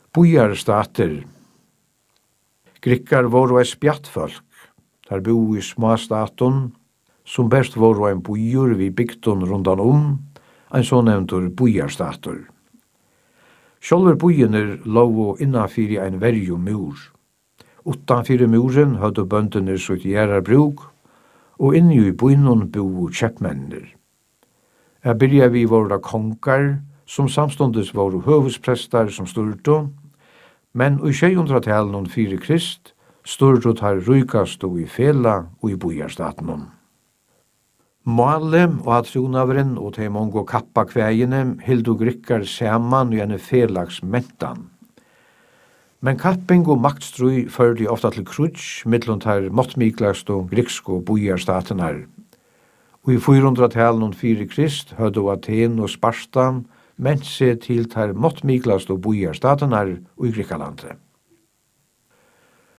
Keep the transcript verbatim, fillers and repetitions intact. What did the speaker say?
Bujarstater. Grikkar voru ei spjattfolk. Der bo i småstaten, som best voru ein bujur vi bygdun rundan om, ein så nevntur bujarstater. Sjálfur bujinir lovu innanfyri ein verju mur. Utanfyri muren høvdu bøndunir sutt gjerar bruk, og inni i bujnun bo kjeppmennir. Jeg byrja vi voru konkar, som samstundes voru høvusprestar som styrtu, men i sjøhundratalen fyrir Krist styrtu tar rykast og i fela og i bujarstaten. Måle og at tronavren og til mongo kappa kvægene hildu grikkar saman i en felags mentan. Men kapping og maktstrui førdi ofta til krutsk mittlun tar måttmiklast og griksko bujarstatenar. Og i fyrhundratalen fyrir Krist høvdu Aten og Sparta ment seg til tar måttmiklast og bujarstatenar og i Grikkalandet.